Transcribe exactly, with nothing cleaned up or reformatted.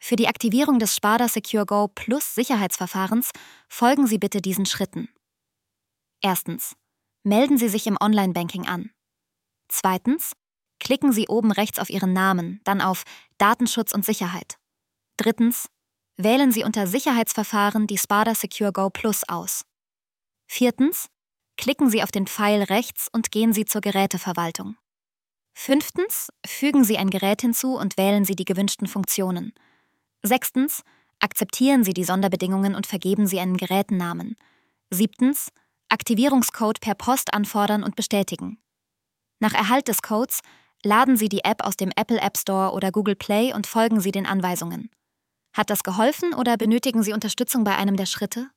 Für die Aktivierung des Sparda Secure Go Plus Sicherheitsverfahrens folgen Sie bitte diesen Schritten. Erstens. Melden Sie sich im Online-Banking an. Zweitens. Klicken Sie oben rechts auf Ihren Namen, dann auf Datenschutz und Sicherheit. Drittens. Wählen Sie unter Sicherheitsverfahren die Sparda Secure Go Plus aus. Viertens. Klicken Sie auf den Pfeil rechts und gehen Sie zur Geräteverwaltung. Fünftens. Fügen Sie ein Gerät hinzu und wählen Sie die gewünschten Funktionen. Sechstens. Akzeptieren Sie die Sonderbedingungen und vergeben Sie einen Gerätennamen. Siebtens. Aktivierungscode per Post anfordern und bestätigen. Nach Erhalt des Codes laden Sie die App aus dem Apple App Store oder Google Play und folgen Sie den Anweisungen. Hat das geholfen oder benötigen Sie Unterstützung bei einem der Schritte?